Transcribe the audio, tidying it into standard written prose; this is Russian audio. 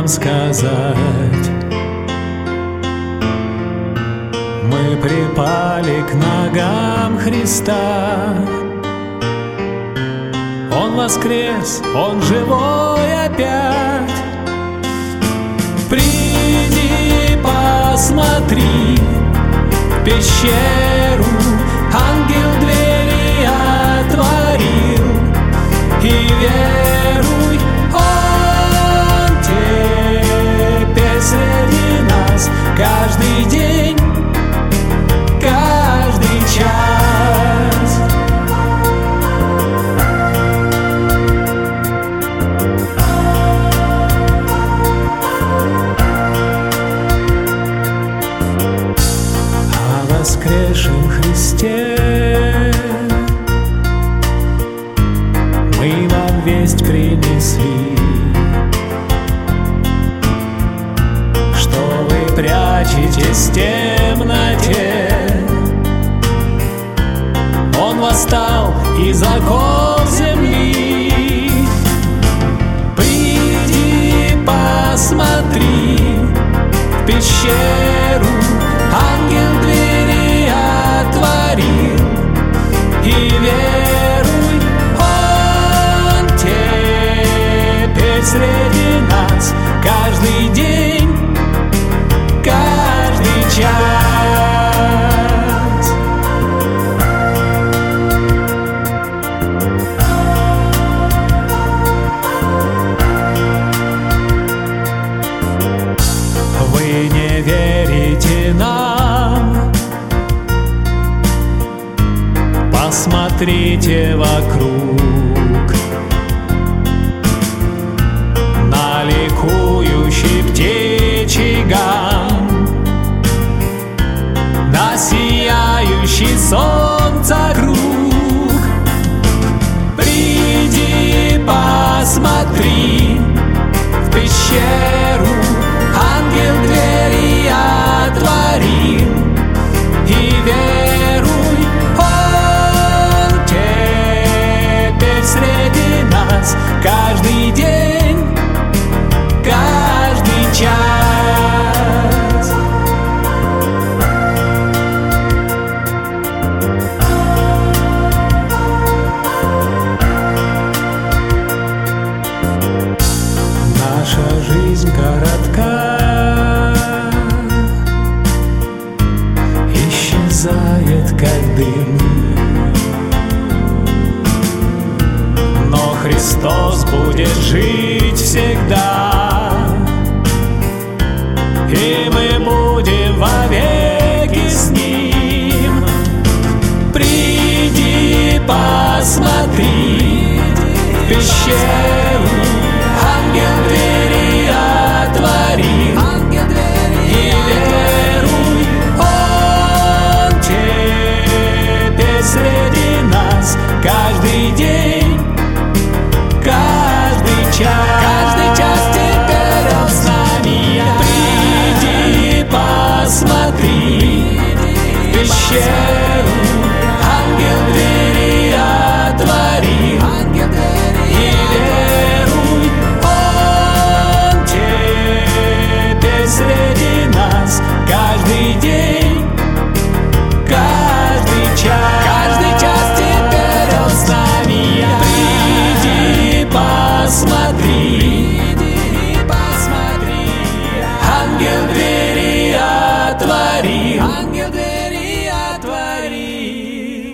сказать. Мы припали к ногам Христа. Он воскрес, Он живой опять. Приди, посмотри в пещеру, ангел двери отворил. И веруй, Он теперь среди нас каждый день, каждый час. О воскресшем Христе мы вам весть принесли, что вы прячетесь в темноте. Он восстал из оков земли. Приди, посмотри в пещеру, ангел двери отворил. И веруй, Он теперь среди нас каждый день, каждый час. Вы не верите нам? Посмотрите вокруг на ликующий птичий гам, на сияющий солнца круг. Приди, посмотри в пещеру, ангел двери отворил. И веруй, Он теперь среди нас каждый день, каждый час. Наша жизнь коротка, исчезает как дым, но Христос будет жить всегда, и мы будем вовеки с Ним. Приди, посмотри в пещеру, ангел двери отворил. И веруй, Он теперь среди нас каждый день, каждый час. Каждый час теперь Он с нами. Приди, посмотри в пещеру, ангел двери отворил. И веруй, Он теперь среди нас каждый день, каждый час. Каждый час теперь Он с нами. Приди, посмотри, ангел двери отворил.